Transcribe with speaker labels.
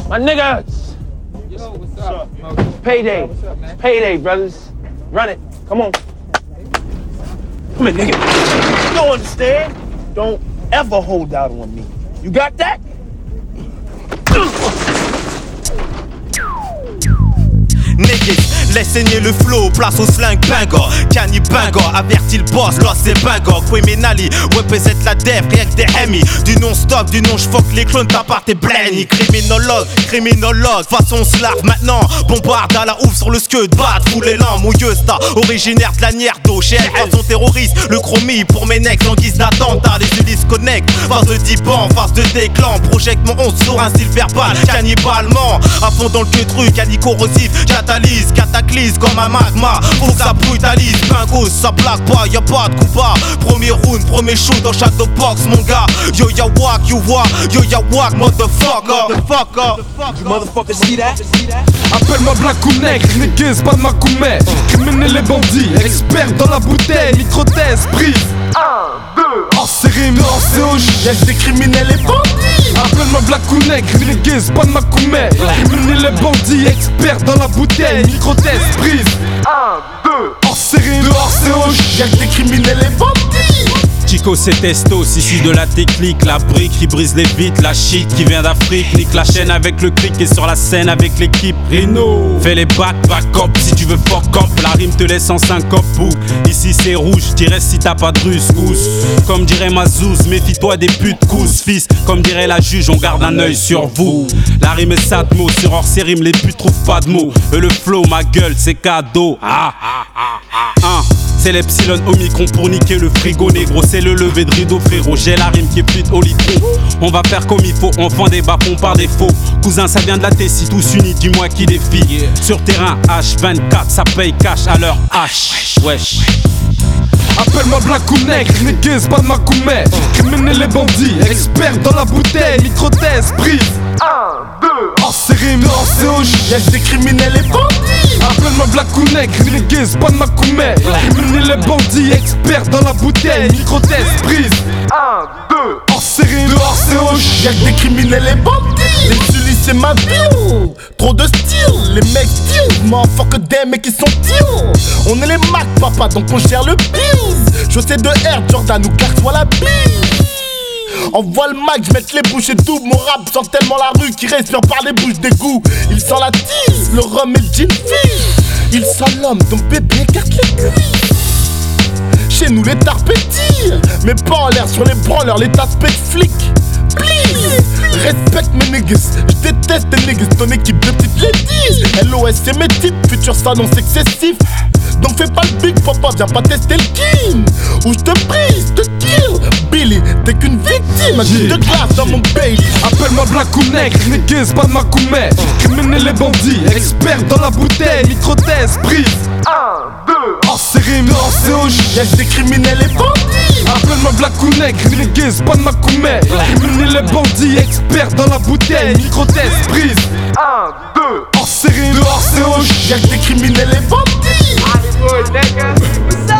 Speaker 1: My niggas.
Speaker 2: Yo, what's up?
Speaker 1: Payday.
Speaker 2: What's up, man?
Speaker 1: Payday, brothers. Run it. Come on. Come here, nigga. You don't understand? Don't ever hold out on me. You got that?
Speaker 3: Niggas, laisse saigner le flow, place au slang Bangor. Kanye Bangor, avertit le boss, là c'est Bangor. Criminali, représente la dev, rien que des Emmy. Du non-stop, du non j'fuck les clones, t'as part tes blenny. Criminologue, façon on se larve maintenant. Bombarde à la ouf sur le scud, bat, fout l'élan, mouilleuse ta. Originaire de la Nierdo, chez elle, façon terroriste. Le chromie pour mes necks, en guise d'attentat, les Ulysses connect. Phase de 10 ans, phase de déclan. Project mon 11 sur un style verbal, cannibalement. À fond dans le que truc, Kanye corrosif, cataclysme comme un magma. Faut que ça brutalise, Bingo, ça plaque pas, y'a pas de coup pas. Premier round, premier shoot dans Shadow Box, mon gars. Yo ya walk, you walk, yo ya walk, motherfucker.
Speaker 1: You motherfuckers see that?
Speaker 4: Appelle-moi black ou nègre, niggas, pas de Macoumé. Criminel et bandits, expert dans la bouteille, micro-thèse, prise. 1, 2, hors série, mais hors COJ.
Speaker 3: Y'a des criminels et bandits.
Speaker 4: Appelle-moi black ou nègre, niggas, pas de Macoumé. Criminel et bandits, expert dans la bouteille, micro-thèse, prise. 1, 2, hors série, mais hors COJ.
Speaker 3: Y'a des criminels et bandits.
Speaker 5: Chico c'est Testo, ici de la technique, la brique qui brise les vitres, la shit qui vient d'Afrique, nique la chaîne avec le clic et sur la scène avec l'équipe Reno. Fais les back up si tu veux fuck up, la rime te laisse en syncope. Ici c'est rouge, dirais si t'as pas de ruscous. Comme dirait Mazouz, méfie-toi des putes cousses, fils. Comme dirait la juge, on garde un œil sur vous. La rime est satmo, sur hors série les putes trouvent pas de mots. Le flow, ma gueule, c'est cadeau. C'est l'Epsilon Omicron pour niquer le frigo négro. C'est le lever de rideau frérot. J'ai la rime qui fluide au litron. On va faire comme il faut, enfant des bas-fonds par défaut. Cousin ça vient de la Tessie, tous unis, dis-moi qui défie. Sur terrain H24, ça paye cash à leur H. Wesh.
Speaker 4: Appelle-moi black ou nègre, niggas, pas de Macoumé. Criminel et bandits, expert dans la bouteille, micro-thèse, prise. 1, 2, hors série, mais hors COJ.
Speaker 3: Y'a des criminels et bandits.
Speaker 4: Appelle-moi black ou nègre, niggas, pas de Macoumé. Criminel et bandits, expert dans la bouteille, micro-thèse, prise. 1, 2, hors série, mais hors COJ.
Speaker 3: Y'a des criminels et bandits. Les Ulysses c'est ma vie. Trop de style, les mecs style. Motherfucker des mecs qui sont deal. On est les Mac papa donc on gère le biz. Je sais de Air Jordan ou garde-toi la bise. Envoie le Mac, j'mette les bouches et tout. Mon rap sent tellement la rue qui respire par les bouches d'égout. Il sent la tease, le rhum et le gin fish. Il sent l'homme, donc bébé écarte les cuisses. Chez nous les tarpes tirent, mais pas en l'air sur les branleurs, les aspects de flics. Please, respecte mes niggas, j'déteste tes niggas, ton équipe de petites ladies. LOS c'est mes types, futur s'annonce excessif. Donc fais pas le big papa, viens pas tester le king. Ou j'te brise, te kill. Billy, t'es qu'une victime, j'ai de glace dans mon Bailey.
Speaker 4: Appelle-moi black ou nègre, niggas, pas de Macoumé. Criminel et bandits, expert dans la bouteille, micro-thèse, prise. 1, 2, hors série, mais hors COJ.
Speaker 3: Y'a des criminels et bandits.
Speaker 4: Appelle-moi black ou nègre, niggas, pas de Macoumé. Criminel et bandits, expert dans la bouteille, micro-thèse, prise. 1, 2, hors série, mais hors COJ.
Speaker 3: Y'a des criminels et bandits.
Speaker 2: Hollywood, nigga. What's up?